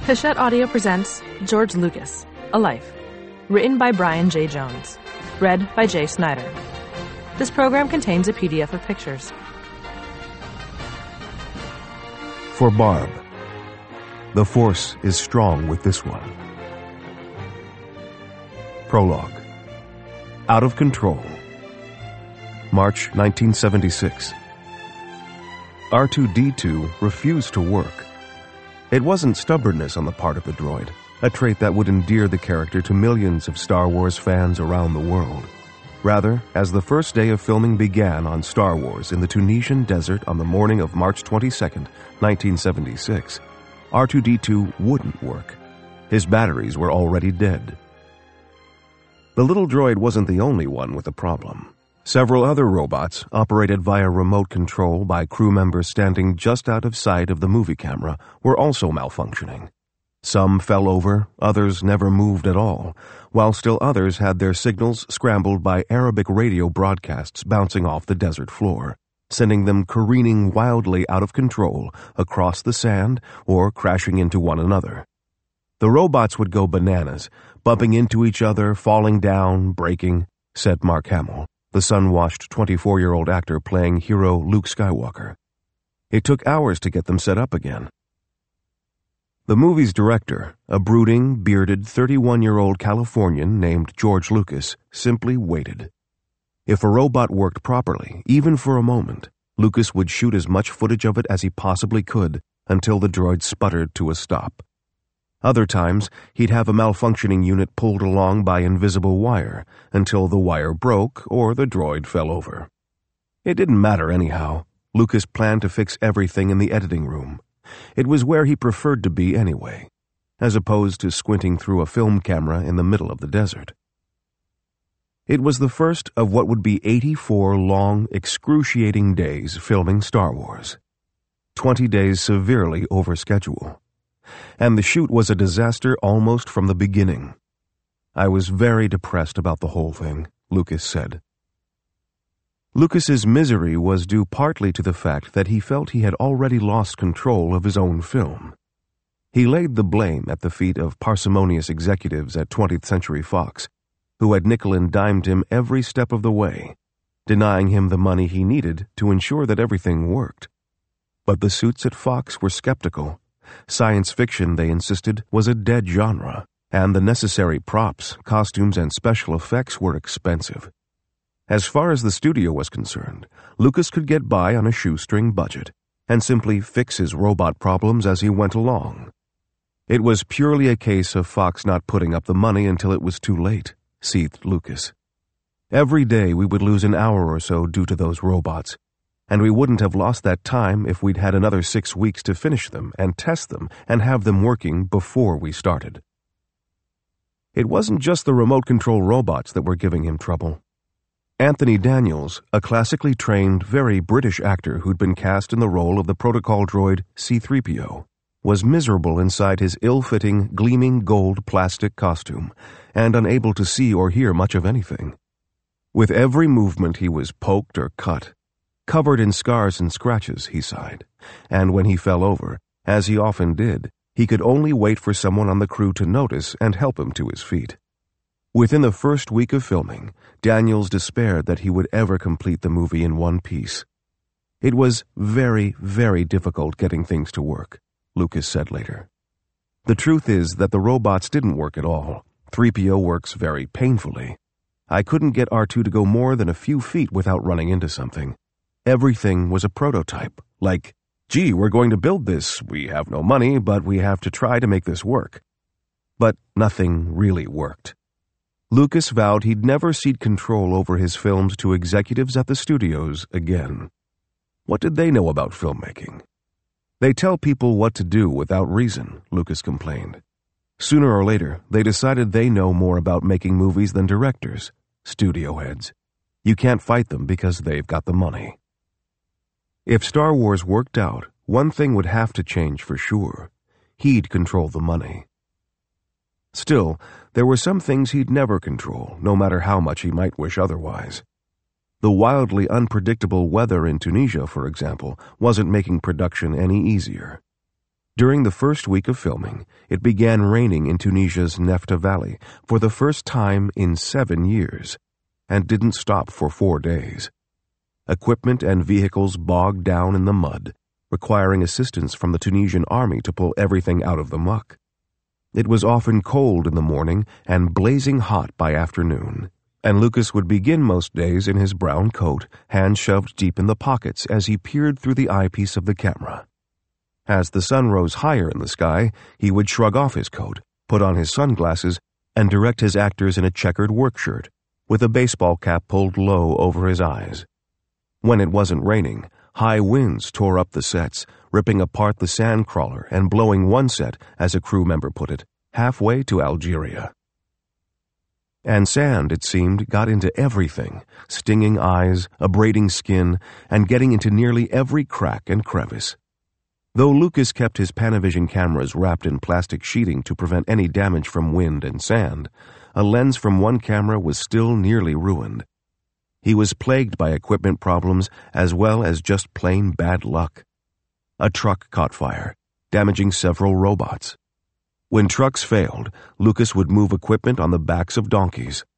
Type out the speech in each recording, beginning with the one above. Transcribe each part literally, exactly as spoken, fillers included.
Hachette Audio presents George Lucas, A Life, written by Brian J. Jones, read by Jay Snyder. This program contains a P D F of pictures. For Barb, the Force is strong with this one. Prologue. Out of Control. March nineteen seventy-six. R two D two refused to work. It wasn't stubbornness on the part of the droid, a trait that would endear the character to millions of Star Wars fans around the world. Rather, as the first day of filming began on Star Wars in the Tunisian desert on the morning of March twenty-second, nineteen seventy-six, R two D two wouldn't work. His batteries were already dead. The little droid wasn't the only one with a problem. Several other robots, operated via remote control by crew members standing just out of sight of the movie camera, were also malfunctioning. Some fell over, others never moved at all, while still others had their signals scrambled by Arabic radio broadcasts bouncing off the desert floor, sending them careening wildly out of control across the sand or crashing into one another. The robots would go bananas, bumping into each other, falling down, breaking, said Mark Hamill, the sun-washed twenty-four-year-old actor playing hero Luke Skywalker. It took hours to get them set up again. The movie's director, a brooding, bearded, thirty-one-year-old Californian named George Lucas, simply waited. If a robot worked properly, even for a moment, Lucas would shoot as much footage of it as he possibly could until the droid sputtered to a stop. Other times, he'd have a malfunctioning unit pulled along by invisible wire until the wire broke or the droid fell over. It didn't matter anyhow. Lucas planned to fix everything in the editing room. It was where he preferred to be anyway, as opposed to squinting through a film camera in the middle of the desert. It was the first of what would be eighty-four long, excruciating days filming Star Wars. Twenty days severely over schedule. And the shoot was a disaster almost from the beginning. I was very depressed about the whole thing, Lucas said. Lucas's misery was due partly to the fact that he felt he had already lost control of his own film. He laid the blame at the feet of parsimonious executives at twentieth Century Fox, who had nickel and dimed him every step of the way, denying him the money he needed to ensure that everything worked. But the suits at Fox were skeptical. Science fiction, they insisted, was a dead genre, and the necessary props, costumes, and special effects were expensive. As far as the studio was concerned, Lucas could get by on a shoestring budget and simply fix his robot problems as he went along. It was purely a case of Fox not putting up the money until it was too late, seethed Lucas. Every day we would lose an hour or so due to those robots, and we wouldn't have lost that time if we'd had another six weeks to finish them and test them and have them working before we started. It wasn't just the remote control robots that were giving him trouble. Anthony Daniels, a classically trained, very British actor who'd been cast in the role of the protocol droid C three P O, was miserable inside his ill-fitting, gleaming gold plastic costume and unable to see or hear much of anything. With every movement he was poked or cut, covered in scars and scratches, he sighed, and when he fell over, as he often did, he could only wait for someone on the crew to notice and help him to his feet. Within the first week of filming, Daniels despaired that he would ever complete the movie in one piece. It was very, very difficult getting things to work, Lucas said later. The truth is that the robots didn't work at all. three P O works very painfully. I couldn't get R two to go more than a few feet without running into something. Everything was a prototype, like, gee, we're going to build this, we have no money, but we have to try to make this work. But nothing really worked. Lucas vowed he'd never cede control over his films to executives at the studios again. What did they know about filmmaking? They tell people what to do without reason, Lucas complained. Sooner or later, they decided they know more about making movies than directors, studio heads. You can't fight them because they've got the money. If Star Wars worked out, one thing would have to change for sure. He'd control the money. Still, there were some things he'd never control, no matter how much he might wish otherwise. The wildly unpredictable weather in Tunisia, for example, wasn't making production any easier. During the first week of filming, it began raining in Tunisia's Nefta Valley for the first time in seven years, and didn't stop for four days. Equipment and vehicles bogged down in the mud, requiring assistance from the Tunisian army to pull everything out of the muck. It was often cold in the morning and blazing hot by afternoon, and Lucas would begin most days in his brown coat, hands shoved deep in the pockets as he peered through the eyepiece of the camera. As the sun rose higher in the sky, he would shrug off his coat, put on his sunglasses, and direct his actors in a checkered work shirt, with a baseball cap pulled low over his eyes. When it wasn't raining, high winds tore up the sets, ripping apart the sand crawler and blowing one set, as a crew member put it, halfway to Algeria. And sand, it seemed, got into everything, stinging eyes, abrading skin, and getting into nearly every crack and crevice. Though Lucas kept his Panavision cameras wrapped in plastic sheeting to prevent any damage from wind and sand, a lens from one camera was still nearly ruined. He was plagued by equipment problems as well as just plain bad luck. A truck caught fire, damaging several robots. When trucks failed, Lucas would move equipment on the backs of donkeys.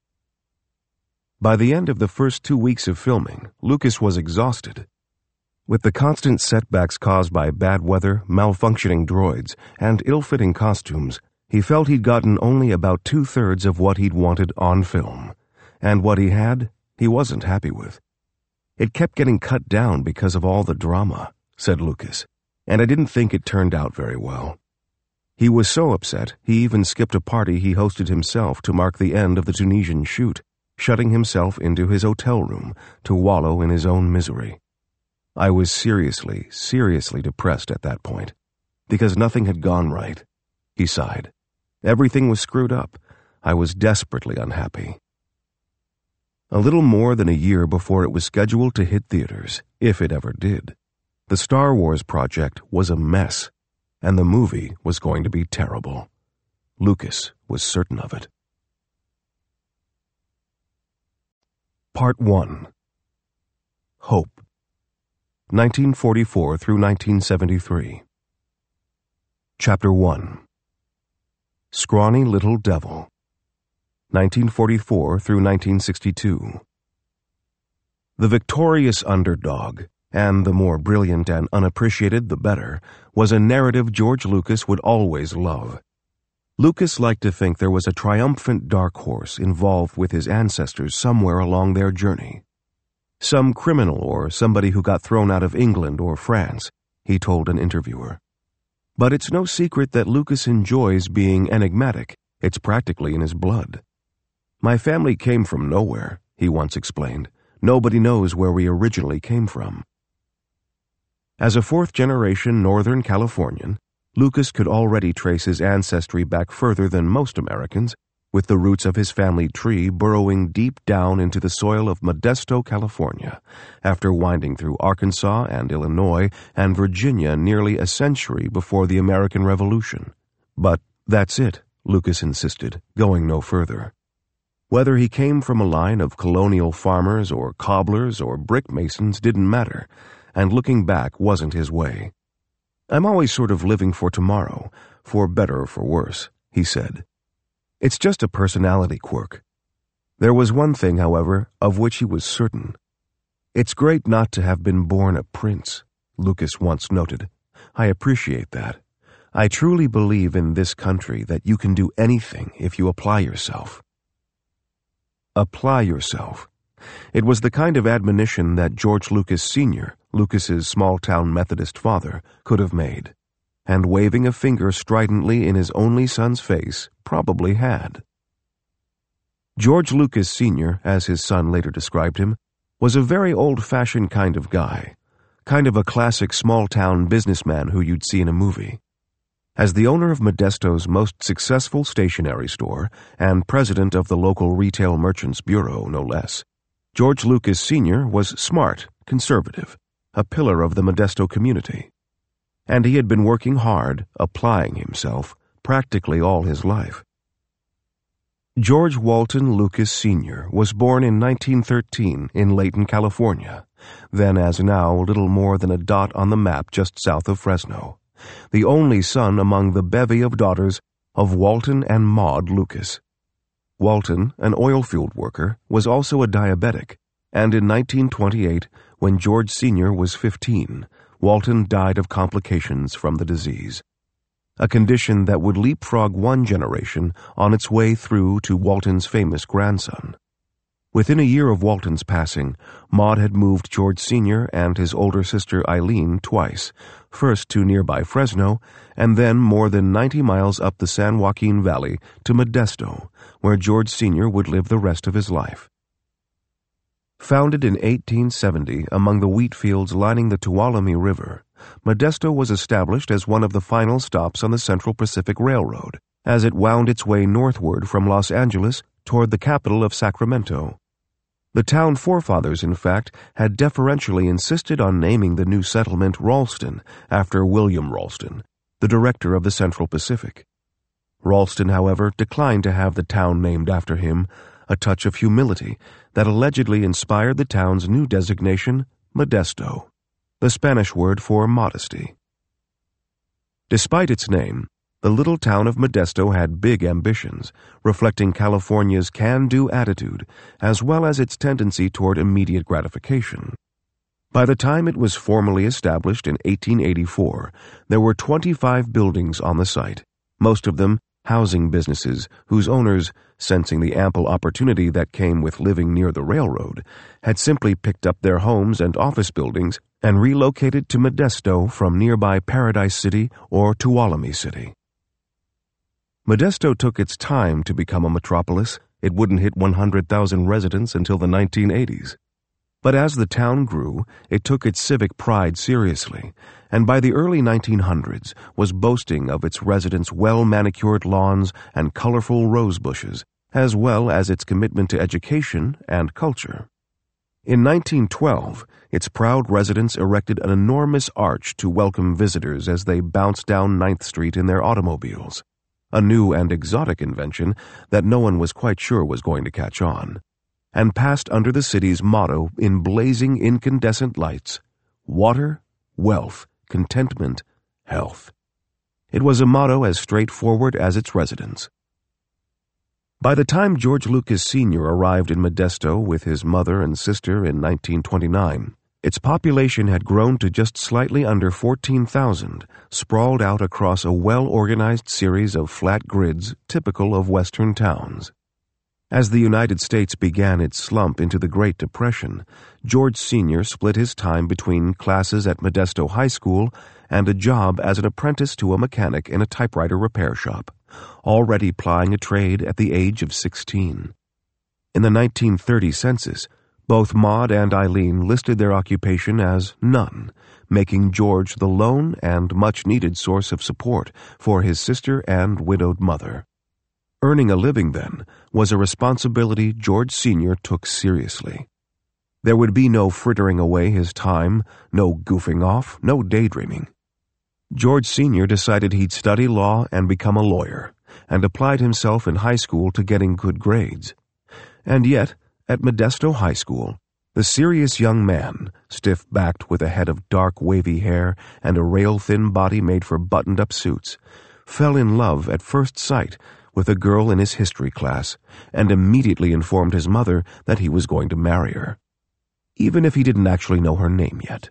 By the end of the first two weeks of filming, Lucas was exhausted. With the constant setbacks caused by bad weather, malfunctioning droids, and ill-fitting costumes, he felt he'd gotten only about two-thirds of what he'd wanted on film, and what he had, he wasn't happy with. It kept getting cut down because of all the drama, said Lucas, and I didn't think it turned out very well. He was so upset, he even skipped a party he hosted himself to mark the end of the Tunisian shoot, shutting himself into his hotel room to wallow in his own misery. I was seriously, seriously depressed at that point, because nothing had gone right. He sighed. Everything was screwed up. I was desperately unhappy. A little more than a year before it was scheduled to hit theaters, if it ever did, the Star Wars project was a mess, and the movie was going to be terrible. Lucas was certain of it. Part one. Hope. nineteen forty-four through nineteen seventy-three. Chapter one. Scrawny Little Devil. nineteen forty-four through nineteen sixty-two. The victorious underdog, and the more brilliant and unappreciated the better, was a narrative George Lucas would always love. Lucas liked to think there was a triumphant dark horse involved with his ancestors somewhere along their journey. Some criminal or somebody who got thrown out of England or France, he told an interviewer. But it's no secret that Lucas enjoys being enigmatic. It's practically in his blood. My family came from nowhere, he once explained. Nobody knows where we originally came from. As a fourth-generation Northern Californian, Lucas could already trace his ancestry back further than most Americans, with the roots of his family tree burrowing deep down into the soil of Modesto, California, after winding through Arkansas and Illinois and Virginia nearly a century before the American Revolution. But that's it, Lucas insisted, going no further. Whether he came from a line of colonial farmers or cobblers or brick masons didn't matter, and looking back wasn't his way. I'm always sort of living for tomorrow, for better or for worse, he said. It's just a personality quirk. There was one thing, however, of which he was certain. It's great not to have been born a prince, Lucas once noted. I appreciate that. I truly believe in this country that you can do anything if you apply yourself. Apply yourself. It was the kind of admonition that George Lucas Senior, Lucas's small-town Methodist father, could have made, and waving a finger stridently in his only son's face, probably had. George Lucas Senior, as his son later described him, was a very old-fashioned kind of guy, kind of a classic small-town businessman who you'd see in a movie. As the owner of Modesto's most successful stationery store and president of the local retail merchants bureau, no less, George Lucas Senior was smart, conservative, a pillar of the Modesto community. And he had been working hard, applying himself, practically all his life. George Walton Lucas Senior was born in nineteen thirteen in Layton, California, then as now little more than a dot on the map just south of Fresno, the only son among the bevy of daughters of Walton and Maud Lucas. Walton, an oil-field worker, was also a diabetic, and in nineteen twenty-eight, when George Senior was fifteen, Walton died of complications from the disease, a condition that would leapfrog one generation on its way through to Walton's famous grandson. Within a year of Walton's passing, Maud had moved George Senior and his older sister Eileen twice, first to nearby Fresno, and then more than ninety miles up the San Joaquin Valley to Modesto, where George Senior would live the rest of his life. Founded in eighteen seventy among the wheat fields lining the Tuolumne River, Modesto was established as one of the final stops on the Central Pacific Railroad, as it wound its way northward from Los Angeles toward the capital of Sacramento. The town forefathers, in fact, had deferentially insisted on naming the new settlement Ralston after William Ralston, the director of the Central Pacific. Ralston, however, declined to have the town named after him, a touch of humility that allegedly inspired the town's new designation, Modesto, the Spanish word for modesty. Despite its name, the little town of Modesto had big ambitions, reflecting California's can-do attitude, as well as its tendency toward immediate gratification. By the time it was formally established in eighteen eighty-four, there were twenty-five buildings on the site, most of them housing businesses whose owners, sensing the ample opportunity that came with living near the railroad, had simply picked up their homes and office buildings and relocated to Modesto from nearby Paradise City or Tuolumne City. Modesto took its time to become a metropolis. It wouldn't hit one hundred thousand residents until the nineteen eighties. But as the town grew, it took its civic pride seriously, and by the early nineteen hundreds was boasting of its residents' well-manicured lawns and colorful rose bushes, as well as its commitment to education and culture. In nineteen twelve, its proud residents erected an enormous arch to welcome visitors as they bounced down Ninth Street in their automobiles, a new and exotic invention that no one was quite sure was going to catch on, and passed under the city's motto in blazing incandescent lights: water, wealth, contentment, health. It was a motto as straightforward as its residents. By the time George Lucas Senior arrived in Modesto with his mother and sister in nineteen twenty-nine, its population had grown to just slightly under fourteen thousand, sprawled out across a well-organized series of flat grids typical of Western towns. As the United States began its slump into the Great Depression, George Senior split his time between classes at Modesto High School and a job as an apprentice to a mechanic in a typewriter repair shop, already plying a trade at the age of sixteen. In the nineteen thirty census, both Maud and Eileen listed their occupation as none, making George the lone and much-needed source of support for his sister and widowed mother. Earning a living, then, was a responsibility George Senior took seriously. There would be no frittering away his time, no goofing off, no daydreaming. George Senior decided he'd study law and become a lawyer, and applied himself in high school to getting good grades. And yet, at Modesto High School, the serious young man, stiff-backed with a head of dark wavy hair and a rail-thin body made for buttoned-up suits, fell in love at first sight with a girl in his history class and immediately informed his mother that he was going to marry her, even if he didn't actually know her name yet.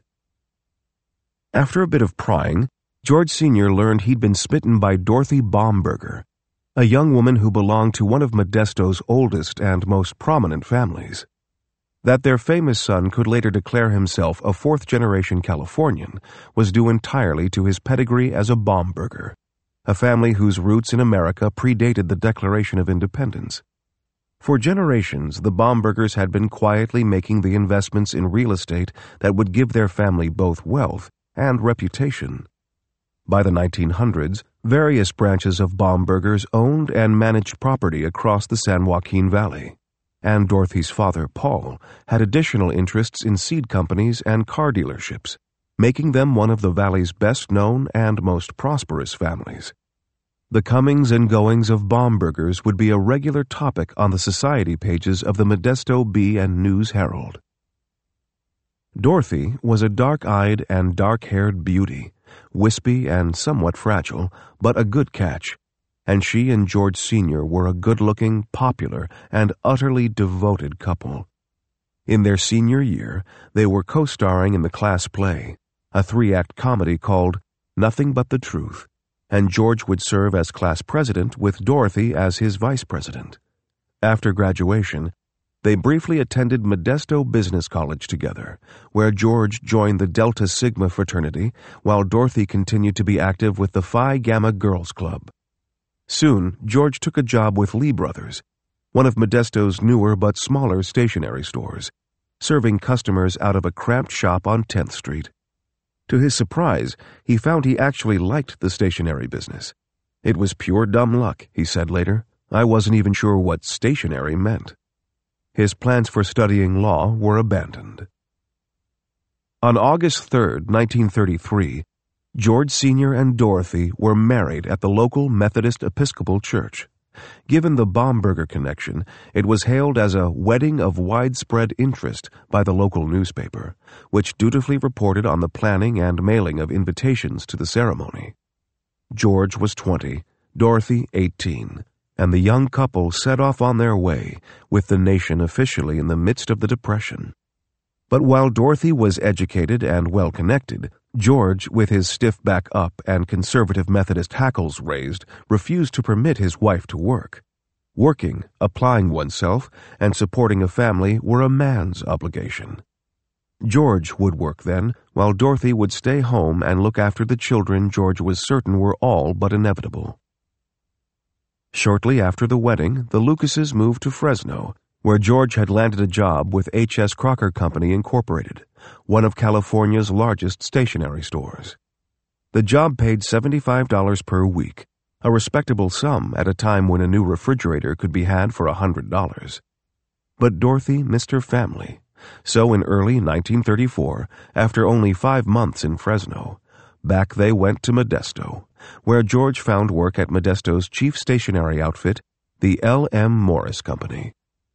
After a bit of prying, George Senior learned he'd been smitten by Dorothy Baumberger, a young woman who belonged to one of Modesto's oldest and most prominent families. That their famous son could later declare himself a fourth-generation Californian was due entirely to his pedigree as a Baumberger, a family whose roots in America predated the Declaration of Independence. For generations, the Baumbergers had been quietly making the investments in real estate that would give their family both wealth and reputation. By the nineteen hundreds, various branches of Baumbergers owned and managed property across the San Joaquin Valley, and Dorothy's father, Paul, had additional interests in seed companies and car dealerships, making them one of the valley's best-known and most prosperous families. The comings and goings of Baumbergers would be a regular topic on the society pages of the Modesto Bee and News Herald. Dorothy was a dark-eyed and dark-haired beauty, wispy and somewhat fragile, but a good catch, and she and George Senior were a good-looking, popular, and utterly devoted couple. In their senior year, they were co-starring in the class play, a three-act comedy called Nothing But the Truth, and George would serve as class president with Dorothy as his vice president. After graduation, they briefly attended Modesto Business College together, where George joined the Delta Sigma fraternity while Dorothy continued to be active with the Phi Gamma Girls Club. Soon, George took a job with Lee Brothers, one of Modesto's newer but smaller stationery stores, serving customers out of a cramped shop on tenth Street. To his surprise, he found he actually liked the stationery business. It was pure dumb luck, he said later. I wasn't even sure what stationery meant. His plans for studying law were abandoned. On August third, nineteen thirty-three, George Senior and Dorothy were married at the local Methodist Episcopal Church. Given the Baumberger connection, it was hailed as a wedding of widespread interest by the local newspaper, which dutifully reported on the planning and mailing of invitations to the ceremony. George was twenty, Dorothy eighteen, and the young couple set off on their way, with the nation officially in the midst of the Depression. But while Dorothy was educated and well-connected, George, with his stiff back up and conservative Methodist hackles raised, refused to permit his wife to work. Working, applying oneself, and supporting a family were a man's obligation. George would work then, while Dorothy would stay home and look after the children George was certain were all but inevitable. Shortly after the wedding, the Lucases moved to Fresno, where George had landed a job with H S Crocker Company Incorporated, one of California's largest stationery stores. The job paid seventy-five dollars per week, a respectable sum at a time when a new refrigerator could be had for one hundred dollars. But Dorothy missed her family, so in early nineteen thirty-four, after only five months in Fresno, back they went to Modesto, where George found work at Modesto's chief stationery outfit, the L M Morris Company.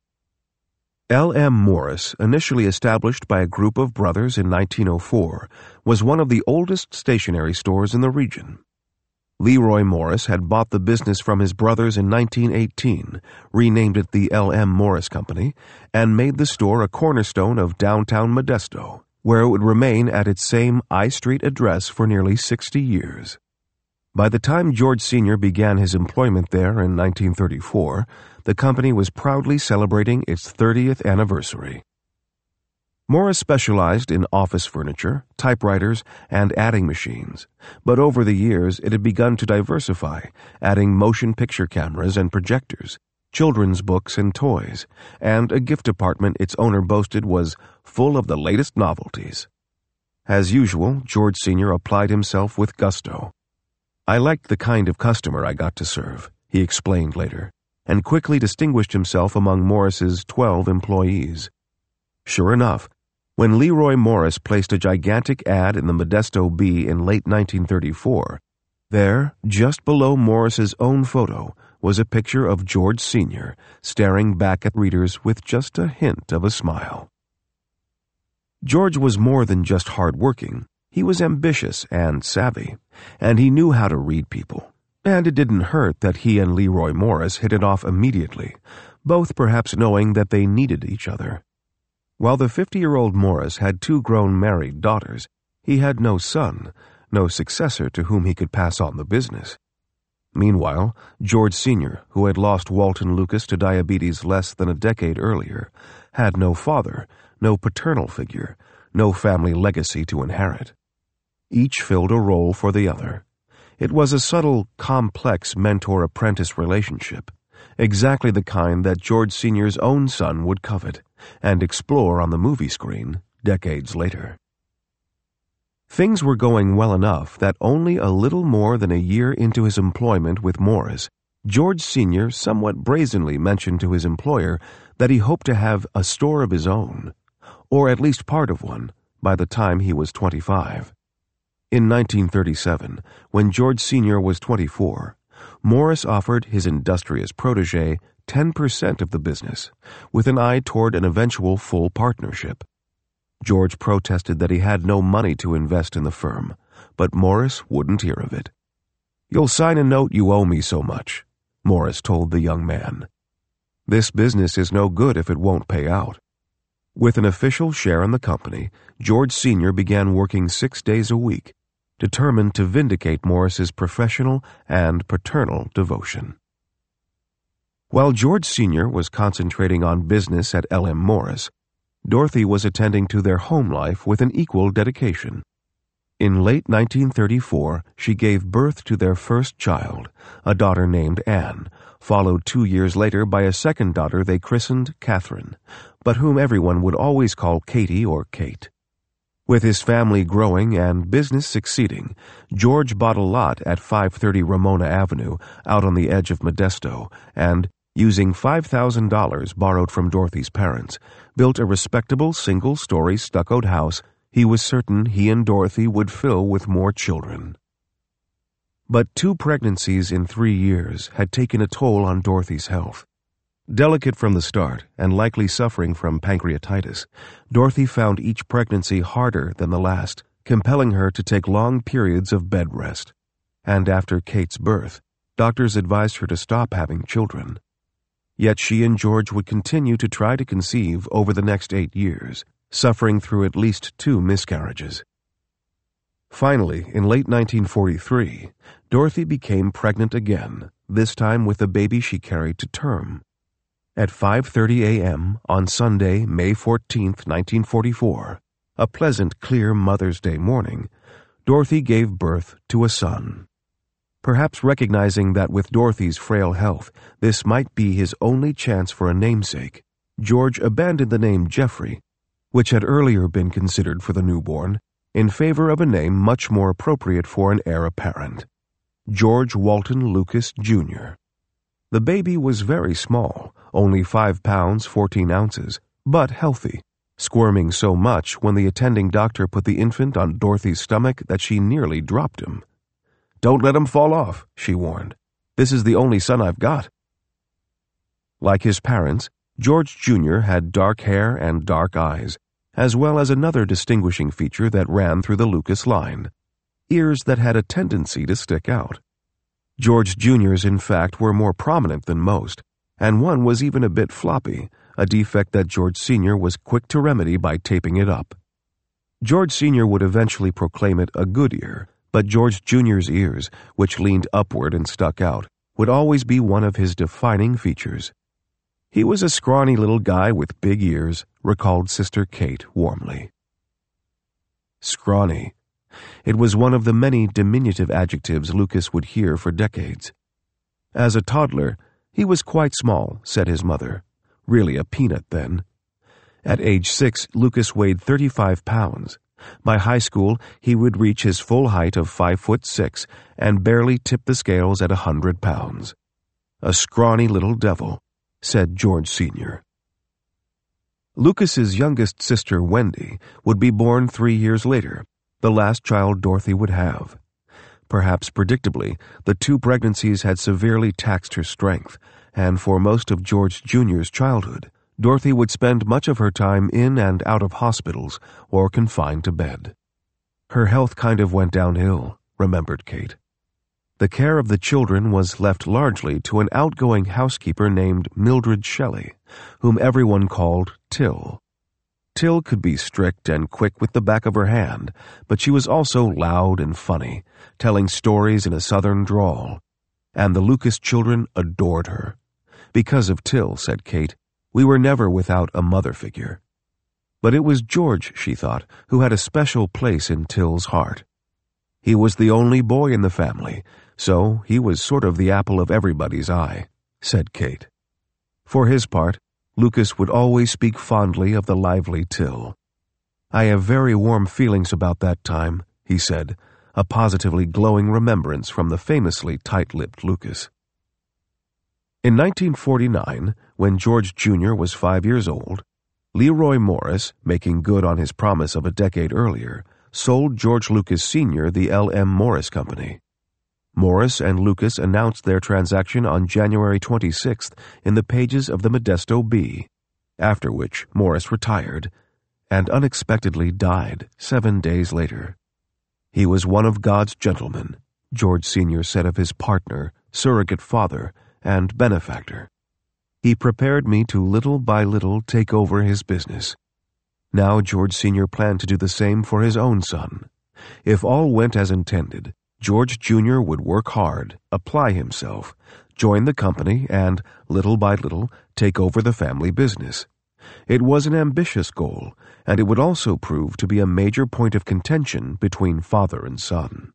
L M Morris, initially established by a group of brothers in nineteen oh four, was one of the oldest stationery stores in the region. Leroy Morris had bought the business from his brothers in nineteen eighteen, renamed it the L M Morris Company, and made the store a cornerstone of downtown Modesto, where it would remain at its same I Street address for nearly sixty years. By the time George Senior began his employment there in nineteen thirty-four, the company was proudly celebrating its thirtieth anniversary. Morris specialized in office furniture, typewriters, and adding machines, but over the years it had begun to diversify, adding motion picture cameras and projectors, children's books and toys, and a gift department its owner boasted was full of the latest novelties. As usual, George Senior applied himself with gusto. I liked the kind of customer I got to serve, he explained later, and quickly distinguished himself among Morris's twelve employees. Sure enough, when Leroy Morris placed a gigantic ad in the Modesto Bee in late nineteen thirty-four, there, just below Morris's own photo, was a picture of George Senior staring back at readers with just a hint of a smile. George was more than just hard-working. He was ambitious and savvy, and he knew how to read people. And it didn't hurt that he and Leroy Morris hit it off immediately, both perhaps knowing that they needed each other. While the fifty-year-old Morris had two grown married daughters, he had no son, no successor to whom he could pass on the business. Meanwhile, George Senior, who had lost Walton Lucas to diabetes less than a decade earlier, had no father, no paternal figure, no family legacy to inherit. Each filled a role for the other. It was a subtle, complex mentor-apprentice relationship, exactly the kind that George Senior's own son would covet and explore on the movie screen decades later. Things were going well enough that only a little more than a year into his employment with Morris, George Senior somewhat brazenly mentioned to his employer that he hoped to have a store of his own, or at least part of one, by the time he was twenty-five. In nineteen thirty-seven, when George Senior was twenty-four, Morris offered his industrious protege ten percent of the business, with an eye toward an eventual full partnership. George protested that he had no money to invest in the firm, but Morris wouldn't hear of it. "You'll sign a note you owe me so much," Morris told the young man. "This business is no good if it won't pay out." With an official share in the company, George Senior began working six days a week, determined to vindicate Morris's professional and paternal devotion. While George Senior was concentrating on business at L M Morris, Dorothy was attending to their home life with an equal dedication. In late nineteen thirty-four, she gave birth to their first child, a daughter named Anne, followed two years later by a second daughter they christened Catherine, but whom everyone would always call Katie or Kate. With his family growing and business succeeding, George bought a lot at five thirty Ramona Avenue out on the edge of Modesto and, using five thousand dollars borrowed from Dorothy's parents, built a respectable single-story stuccoed house he was certain he and Dorothy would fill with more children. But two pregnancies in three years had taken a toll on Dorothy's health. Delicate from the start and likely suffering from pancreatitis, Dorothy found each pregnancy harder than the last, compelling her to take long periods of bed rest. And after Kate's birth, doctors advised her to stop having children. Yet she and George would continue to try to conceive over the next eight years, suffering through at least two miscarriages. Finally, in late nineteen forty-three, Dorothy became pregnant again, this time with a baby she carried to term. At five thirty a.m. on Sunday, May fourteenth, nineteen forty-four, a pleasant, clear Mother's Day morning, Dorothy gave birth to a son. Perhaps recognizing that with Dorothy's frail health, this might be his only chance for a namesake, George abandoned the name Jeffrey, which had earlier been considered for the newborn, in favor of a name much more appropriate for an heir apparent, George Walton Lucas, Junior The baby was very small, only five pounds fourteen ounces, but healthy, squirming so much when the attending doctor put the infant on Dorothy's stomach that she nearly dropped him. "Don't let him fall off," she warned. "This is the only son I've got." Like his parents, George Junior had dark hair and dark eyes, as well as another distinguishing feature that ran through the Lucas line: ears that had a tendency to stick out. George Junior's, in fact, were more prominent than most, and one was even a bit floppy, a defect that George Senior was quick to remedy by taping it up. George Senior would eventually proclaim it a good ear, but George Junior's ears, which leaned upward and stuck out, would always be one of his defining features. "He was a scrawny little guy with big ears," recalled Sister Kate warmly. Scrawny. It was one of the many diminutive adjectives Lucas would hear for decades. As a toddler, he was quite small, said his mother. Really a peanut then. At age six, Lucas weighed thirty-five pounds. By high school, he would reach his full height of five foot six and barely tip the scales at a hundred pounds. "A scrawny little devil," said George Senior Lucas's youngest sister, Wendy, would be born three years later, the last child Dorothy would have. Perhaps predictably, the two pregnancies had severely taxed her strength, and for most of George Junior's childhood, Dorothy would spend much of her time in and out of hospitals or confined to bed. Her health kind of went downhill, remembered Kate. The care of the children was left largely to an outgoing housekeeper named Mildred Shelley, whom everyone called Till. Till could be strict and quick with the back of her hand, but she was also loud and funny, telling stories in a southern drawl. And the Lucas children adored her. Because of Till, said Kate, we were never without a mother figure. But it was George, she thought, who had a special place in Till's heart. He was the only boy in the family, so he was sort of the apple of everybody's eye, said Kate. For his part, Lucas would always speak fondly of the lively Till. I have very warm feelings about that time, he said, a positively glowing remembrance from the famously tight-lipped Lucas. In nineteen forty-nine, when George Junior was five years old, Leroy Morris, making good on his promise of a decade earlier, sold George Lucas Senior the L M Morris Company. Morris and Lucas announced their transaction on January twenty-sixth in the pages of the Modesto Bee, after which Morris retired and unexpectedly died seven days later. He was one of God's gentlemen, George Senior said of his partner, surrogate father, and benefactor. He prepared me to little by little take over his business. Now George Senior planned to do the same for his own son. If all went as intended, George Junior would work hard, apply himself, join the company, and, little by little, take over the family business. It was an ambitious goal, and it would also prove to be a major point of contention between father and son.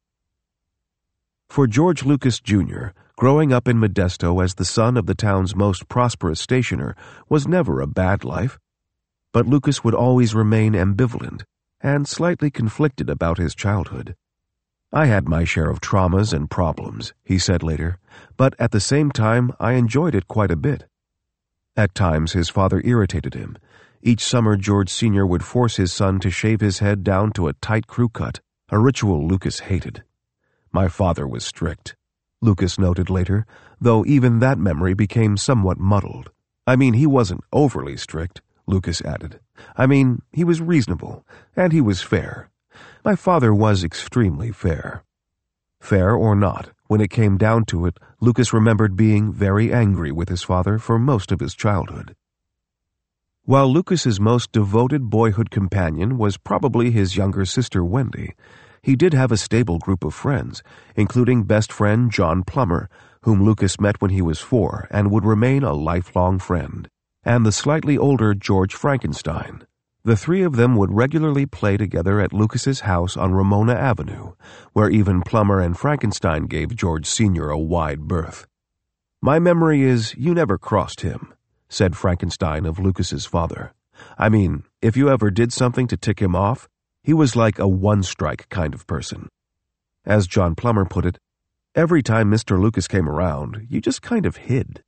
For George Lucas Junior, growing up in Modesto as the son of the town's most prosperous stationer was never a bad life. But Lucas would always remain ambivalent and slightly conflicted about his childhood. "I had my share of traumas and problems," he said later, "but at the same time I enjoyed it quite a bit." At times his father irritated him. Each summer George Senior would force his son to shave his head down to a tight crew cut, a ritual Lucas hated. "My father was strict," Lucas noted later, though even that memory became somewhat muddled. "I mean, he wasn't overly strict," Lucas added. "I mean, he was reasonable, and he was fair. My father was extremely fair." Fair or not, when it came down to it, Lucas remembered being very angry with his father for most of his childhood. While Lucas's most devoted boyhood companion was probably his younger sister Wendy, he did have a stable group of friends, including best friend John Plummer, whom Lucas met when he was four and would remain a lifelong friend, and the slightly older George Frankenstein. The three of them would regularly play together at Lucas's house on Ramona Avenue, where even Plummer and Frankenstein gave George Senior a wide berth. "My memory is you never crossed him," said Frankenstein of Lucas's father. "I mean, if you ever did something to tick him off, he was like a one-strike kind of person." As John Plummer put it, "Every time Mister Lucas came around, you just kind of hid."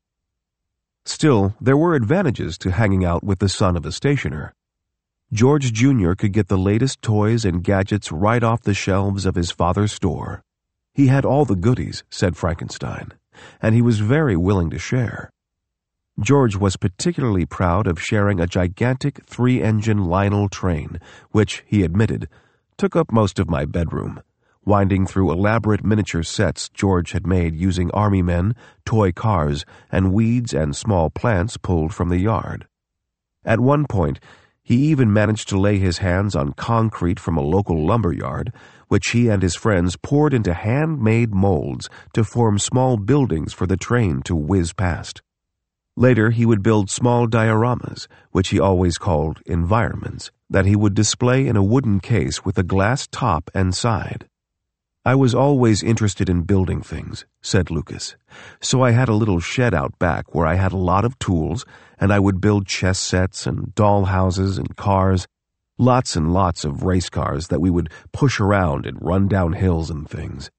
Still, there were advantages to hanging out with the son of a stationer. George Junior could get the latest toys and gadgets right off the shelves of his father's store. He had all the goodies, said Frankenstein, and he was very willing to share. George was particularly proud of sharing a gigantic three-engine Lionel train, which, he admitted, took up most of my bedroom, winding through elaborate miniature sets George had made using army men, toy cars, and weeds and small plants pulled from the yard. At one point, he even managed to lay his hands on concrete from a local lumber yard, which he and his friends poured into handmade molds to form small buildings for the train to whiz past. Later, he would build small dioramas, which he always called environments, that he would display in a wooden case with a glass top and side. "I was always interested in building things," said Lucas, "so I had a little shed out back where I had a lot of tools, and I would build chess sets and doll houses and cars, lots and lots of race cars that we would push around and run down hills and things."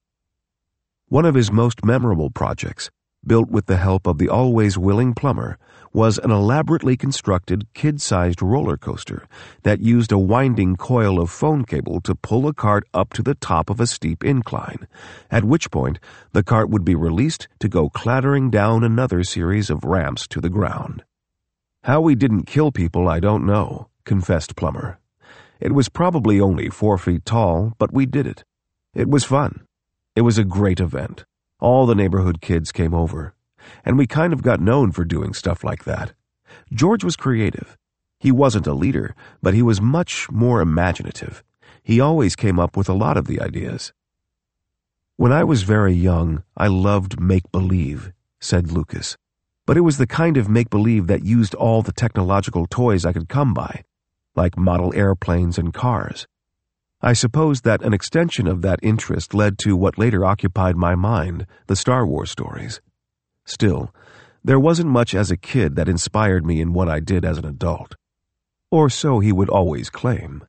One of his most memorable projects, built with the help of the always willing Plummer, was an elaborately constructed kid-sized roller coaster that used a winding coil of phone cable to pull a cart up to the top of a steep incline, at which point the cart would be released to go clattering down another series of ramps to the ground. "How we didn't kill people I don't know," confessed Plummer. "It was probably only four feet tall, but we did it. It was fun. It was a great event. All the neighborhood kids came over, and we kind of got known for doing stuff like that. George was creative. He wasn't a leader, but he was much more imaginative. He always came up with a lot of the ideas." "When I was very young, I loved make-believe," said Lucas. "But it was the kind of make-believe that used all the technological toys I could come by, like model airplanes and cars. I suppose that an extension of that interest led to what later occupied my mind, the Star Wars stories. Still, there wasn't much as a kid that inspired me in what I did as an adult." Or so he would always claim.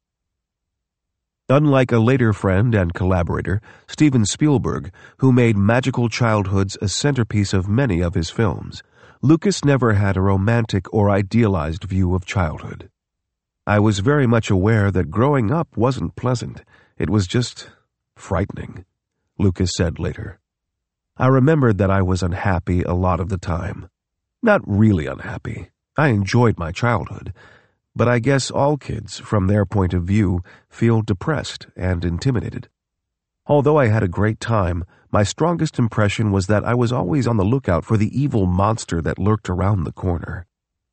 Unlike a later friend and collaborator, Steven Spielberg, who made magical childhoods a centerpiece of many of his films, Lucas never had a romantic or idealized view of childhood. "I was very much aware that growing up wasn't pleasant. It was just frightening," Lucas said later. "I remembered that I was unhappy a lot of the time. Not really unhappy. I enjoyed my childhood. But I guess all kids, from their point of view, feel depressed and intimidated. Although I had a great time, my strongest impression was that I was always on the lookout for the evil monster that lurked around the corner.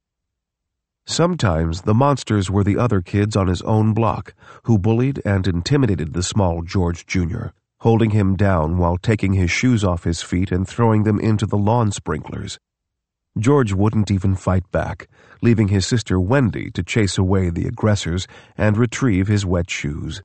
Sometimes the monsters were the other kids on his own block who bullied and intimidated the small George Junior, holding him down while taking his shoes off his feet and throwing them into the lawn sprinklers. George wouldn't even fight back, leaving his sister Wendy to chase away the aggressors and retrieve his wet shoes.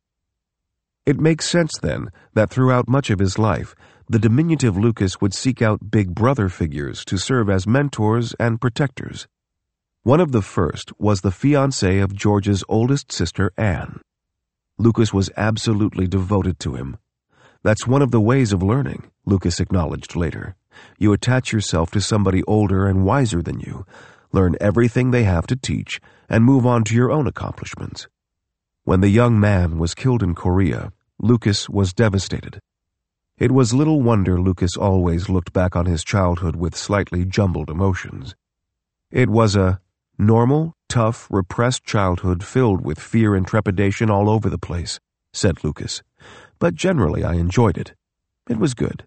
It makes sense, then, that throughout much of his life, the diminutive Lucas would seek out big brother figures to serve as mentors and protectors. One of the first was the fiancée of George's oldest sister, Anne. Lucas was absolutely devoted to him. That's one of the ways of learning, Lucas acknowledged later. You attach yourself to somebody older and wiser than you, learn everything they have to teach, and move on to your own accomplishments. When the young man was killed in Korea, Lucas was devastated. It was little wonder Lucas always looked back on his childhood with slightly jumbled emotions. It was a normal, tough, repressed childhood filled with fear and trepidation all over the place, said Lucas. But generally I enjoyed it. It was good.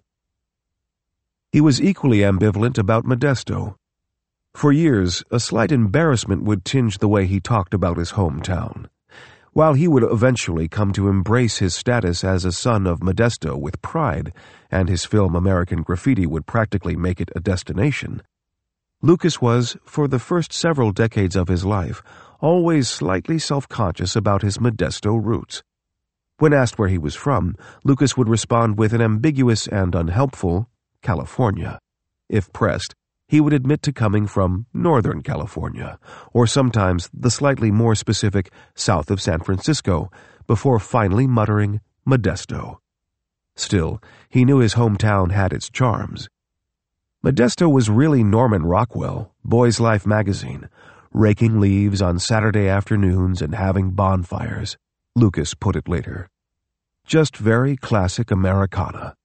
He was equally ambivalent about Modesto. For years, a slight embarrassment would tinge the way he talked about his hometown. While he would eventually come to embrace his status as a son of Modesto with pride, and his film American Graffiti would practically make it a destination, Lucas was, for the first several decades of his life, always slightly self-conscious about his Modesto roots. When asked where he was from, Lucas would respond with an ambiguous and unhelpful California. If pressed, he would admit to coming from Northern California, or sometimes the slightly more specific south of San Francisco, before finally muttering Modesto. Still, he knew his hometown had its charms. Modesto was really Norman Rockwell, Boy's Life magazine, raking leaves on Saturday afternoons and having bonfires, Lucas put it later. Just very classic Americana.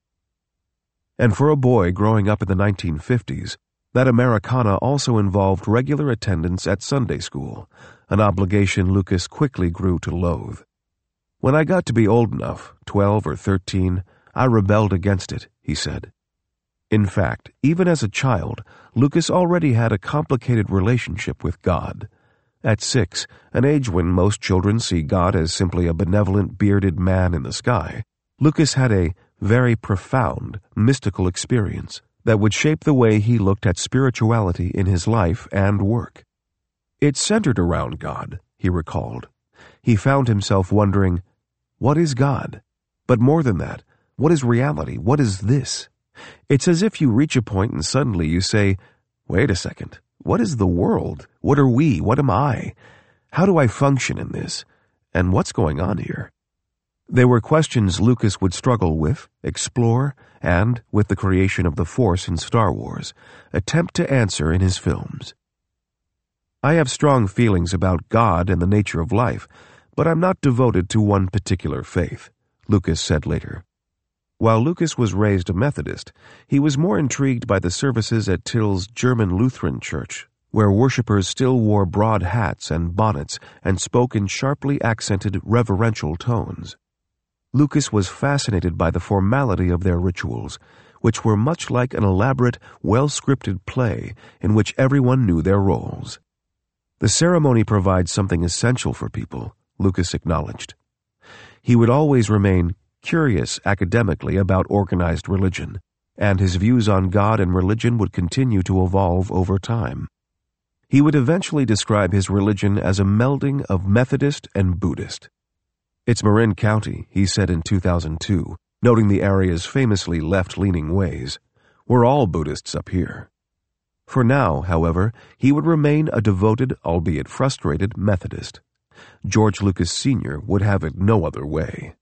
And for a boy growing up in the nineteen fifties, that Americana also involved regular attendance at Sunday school, an obligation Lucas quickly grew to loathe. When I got to be old enough, twelve or thirteen, I rebelled against it, he said. In fact, even as a child, Lucas already had a complicated relationship with God. At six, an age when most children see God as simply a benevolent bearded man in the sky, Lucas had a very profound, mystical experience that would shape the way he looked at spirituality in his life and work. It centered around God, he recalled. He found himself wondering, what is God? But more than that, what is reality? What is this? It's as if you reach a point and suddenly you say, wait a second, what is the world? What are we? What am I? How do I function in this? And what's going on here? They were questions Lucas would struggle with, explore, and, with the creation of the Force in Star Wars, attempt to answer in his films. I have strong feelings about God and the nature of life, but I'm not devoted to one particular faith, Lucas said later. While Lucas was raised a Methodist, he was more intrigued by the services at Till's German Lutheran Church, where worshippers still wore broad hats and bonnets and spoke in sharply accented reverential tones. Lucas was fascinated by the formality of their rituals, which were much like an elaborate, well-scripted play in which everyone knew their roles. The ceremony provides something essential for people, Lucas acknowledged. He would always remain curious academically about organized religion, and his views on God and religion would continue to evolve over time. He would eventually describe his religion as a melding of Methodist and Buddhist. It's Marin County, he said in two thousand two, noting the area's famously left-leaning ways. We're all Buddhists up here. For now, however, he would remain a devoted, albeit frustrated, Methodist. George Lucas Senior would have it no other way.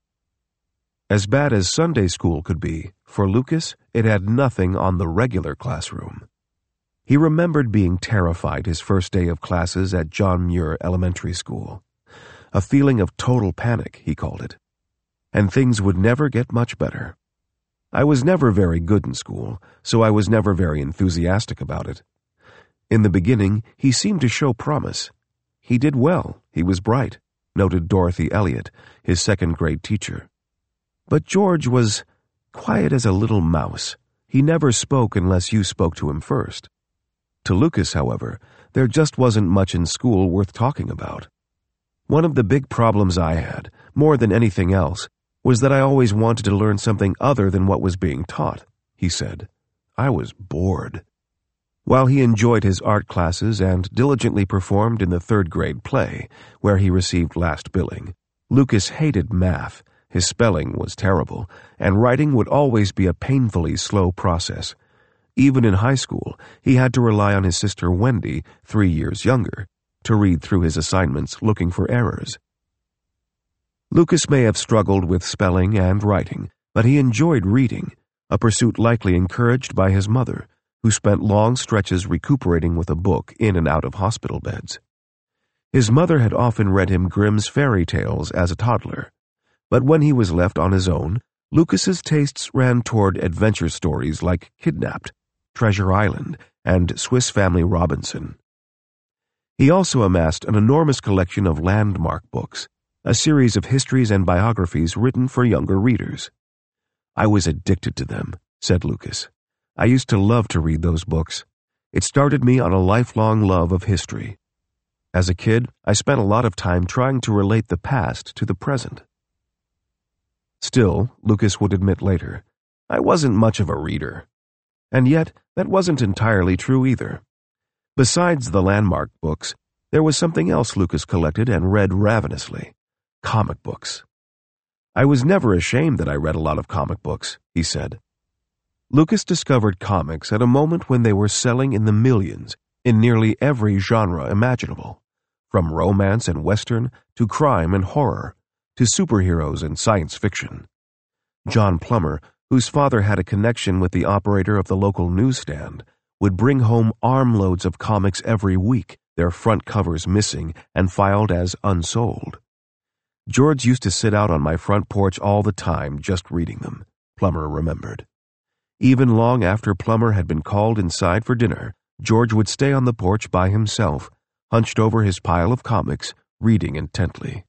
As bad as Sunday school could be, for Lucas, it had nothing on the regular classroom. He remembered being terrified his first day of classes at John Muir Elementary School. A feeling of total panic, he called it. And things would never get much better. I was never very good in school, so I was never very enthusiastic about it. In the beginning, he seemed to show promise. he did well. He was bright, noted Dorothy Elliott, his second-grade teacher. But George was quiet as a little mouse. He never spoke unless you spoke to him first. To Lucas, however, there just wasn't much in school worth talking about. One of the big problems I had, more than anything else, was that I always wanted to learn something other than what was being taught, he said. I was bored. While he enjoyed his art classes and diligently performed in the third-grade play, where he received last billing, Lucas hated math. His spelling was terrible, and writing would always be a painfully slow process. Even in high school, he had to rely on his sister Wendy, three years younger, to read through his assignments looking for errors. Lucas may have struggled with spelling and writing, but he enjoyed reading, a pursuit likely encouraged by his mother, who spent long stretches recuperating with a book in and out of hospital beds. His mother had often read him Grimm's fairy tales as a toddler, but when he was left on his own, Lucas's tastes ran toward adventure stories like Kidnapped, Treasure Island, and Swiss Family Robinson. He also amassed an enormous collection of landmark books, a series of histories and biographies written for younger readers. I was addicted to them, said Lucas. I used to love to read those books. It started me on a lifelong love of history. As a kid, I spent a lot of time trying to relate the past to the present. Still, Lucas would admit later, I wasn't much of a reader. And yet, that wasn't entirely true either. Besides the landmark books, there was something else Lucas collected and read ravenously. Comic books. I was never ashamed that I read a lot of comic books, he said. Lucas discovered comics at a moment when they were selling in the millions in nearly every genre imaginable, from romance and western to crime and horror, to superheroes and science fiction. John Plummer, whose father had a connection with the operator of the local newsstand, would bring home armloads of comics every week, their front covers missing and filed as unsold. George used to sit out on my front porch all the time just reading them, Plummer remembered. Even long after Plummer had been called inside for dinner, George would stay on the porch by himself, hunched over his pile of comics, reading intently.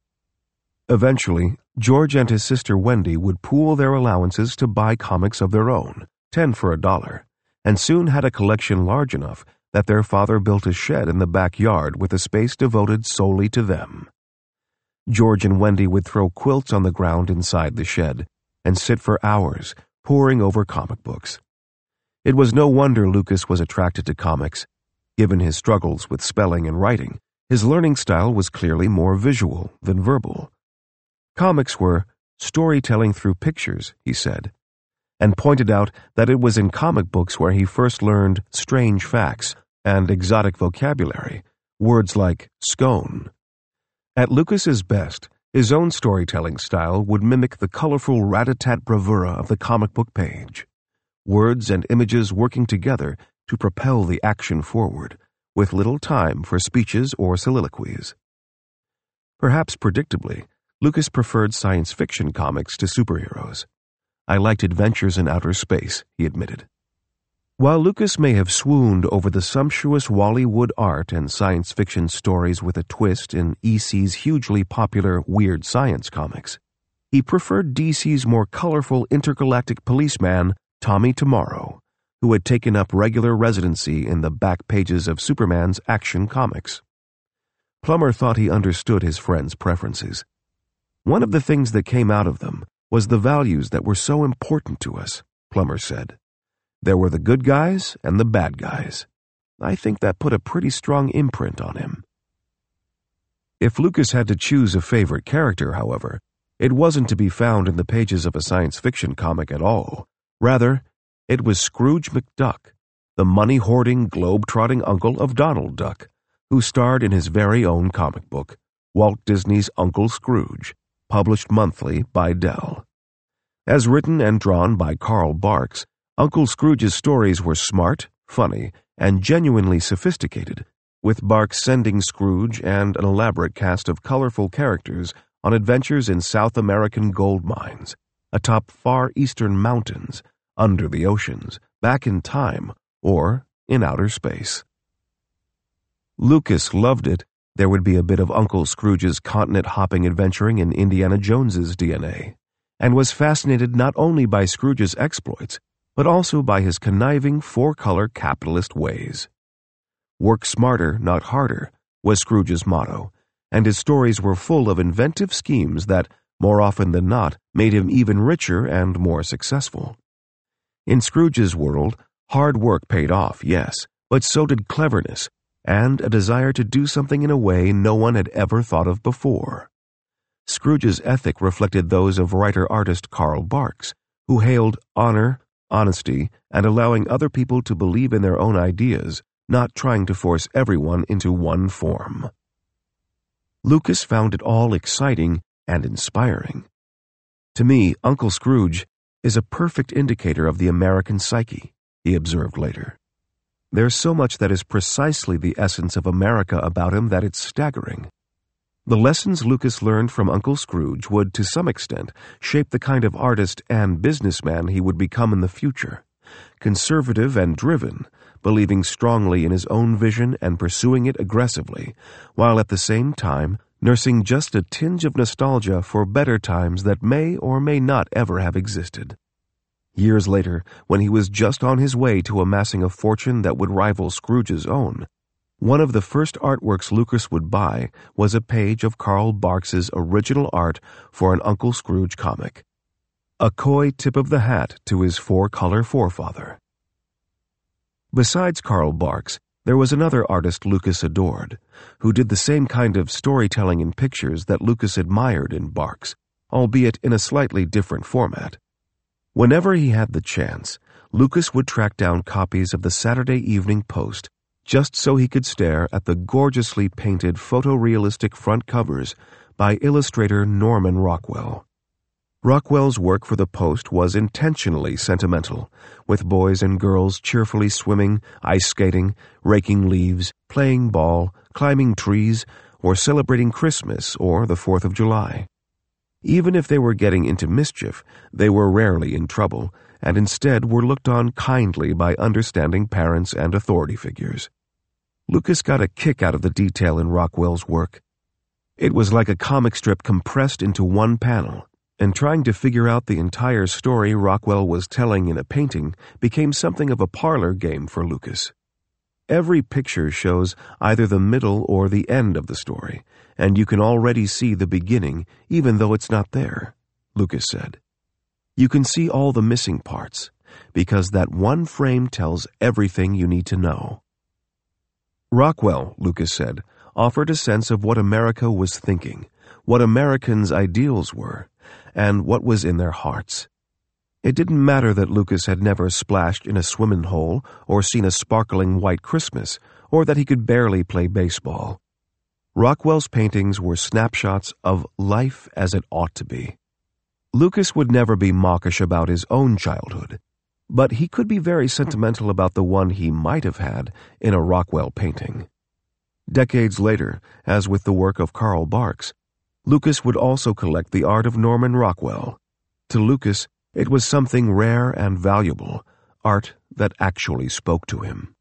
Eventually, George and his sister Wendy would pool their allowances to buy comics of their own, ten for a dollar, and soon had a collection large enough that their father built a shed in the backyard with a space devoted solely to them. George and Wendy would throw quilts on the ground inside the shed and sit for hours, poring over comic books. It was no wonder Lucas was attracted to comics. Given his struggles with spelling and writing, his learning style was clearly more visual than verbal. Comics were storytelling through pictures, he said, and pointed out that it was in comic books where he first learned strange facts and exotic vocabulary, words like scone. At Lucas's best, his own storytelling style would mimic the colorful rat-a-tat bravura of the comic book page, words and images working together to propel the action forward, with little time for speeches or soliloquies. Perhaps predictably, Lucas preferred science fiction comics to superheroes. I liked adventures in outer space, he admitted. While Lucas may have swooned over the sumptuous Wally Wood art and science fiction stories with a twist in E C's hugely popular Weird Science comics, he preferred D C's more colorful intergalactic policeman, Tommy Tomorrow, who had taken up regular residency in the back pages of Superman's Action Comics. Plummer thought he understood his friend's preferences. One of the things that came out of them was the values that were so important to us, Plummer said. There were the good guys and the bad guys. I think that put a pretty strong imprint on him. If Lucas had to choose a favorite character, however, it wasn't to be found in the pages of a science fiction comic at all. Rather, it was Scrooge McDuck, the money-hoarding, globe-trotting uncle of Donald Duck, who starred in his very own comic book, Walt Disney's Uncle Scrooge, published monthly by Dell. As written and drawn by Carl Barks, Uncle Scrooge's stories were smart, funny, and genuinely sophisticated, with Barks sending Scrooge and an elaborate cast of colorful characters on adventures in South American gold mines, atop far eastern mountains, under the oceans, back in time, or in outer space. Lucas loved it There would be a bit of Uncle Scrooge's continent-hopping adventuring in Indiana Jones's D N A, and was fascinated not only by Scrooge's exploits, but also by his conniving four-color capitalist ways. Work smarter, not harder, was Scrooge's motto, and his stories were full of inventive schemes that, more often than not, made him even richer and more successful. In Scrooge's world, hard work paid off, yes, but so did cleverness, and a desire to do something in a way no one had ever thought of before. Scrooge's ethic reflected those of writer-artist Carl Barks, who hailed honor, honesty, and allowing other people to believe in their own ideas, not trying to force everyone into one form. Lucas found it all exciting and inspiring. To me, Uncle Scrooge is a perfect indicator of the American psyche, he observed later. There's so much that is precisely the essence of America about him that it's staggering. The lessons Lucas learned from Uncle Scrooge would, to some extent, shape the kind of artist and businessman he would become in the future. Conservative and driven, believing strongly in his own vision and pursuing it aggressively, while at the same time nursing just a tinge of nostalgia for better times that may or may not ever have existed. Years later, when he was just on his way to amassing a fortune that would rival Scrooge's own, one of the first artworks Lucas would buy was a page of Carl Barks's original art for an Uncle Scrooge comic. A coy tip of the hat to his four-color forefather. Besides Carl Barks, there was another artist Lucas adored, who did the same kind of storytelling in pictures that Lucas admired in Barks, albeit in a slightly different format. Whenever he had the chance, Lucas would track down copies of the Saturday Evening Post just so he could stare at the gorgeously painted photorealistic front covers by illustrator Norman Rockwell. Rockwell's work for the Post was intentionally sentimental, with boys and girls cheerfully swimming, ice skating, raking leaves, playing ball, climbing trees, or celebrating Christmas or the Fourth of July. Even if they were getting into mischief, they were rarely in trouble, and instead were looked on kindly by understanding parents and authority figures. Lucas got a kick out of the detail in Rockwell's work. It was like a comic strip compressed into one panel, and trying to figure out the entire story Rockwell was telling in a painting became something of a parlor game for Lucas. Every picture shows either the middle or the end of the story, and you can already see the beginning even though it's not there, Lucas said. You can see all the missing parts, because that one frame tells everything you need to know. Rockwell, Lucas said, offered a sense of what America was thinking, what Americans' ideals were, and what was in their hearts. It didn't matter that Lucas had never splashed in a swimming hole or seen a sparkling white Christmas, or that he could barely play baseball. Rockwell's paintings were snapshots of life as it ought to be. Lucas would never be mawkish about his own childhood, but he could be very sentimental about the one he might have had in a Rockwell painting. Decades later, as with the work of Carl Barks, Lucas would also collect the art of Norman Rockwell. To Lucas, it was something rare and valuable, art that actually spoke to him.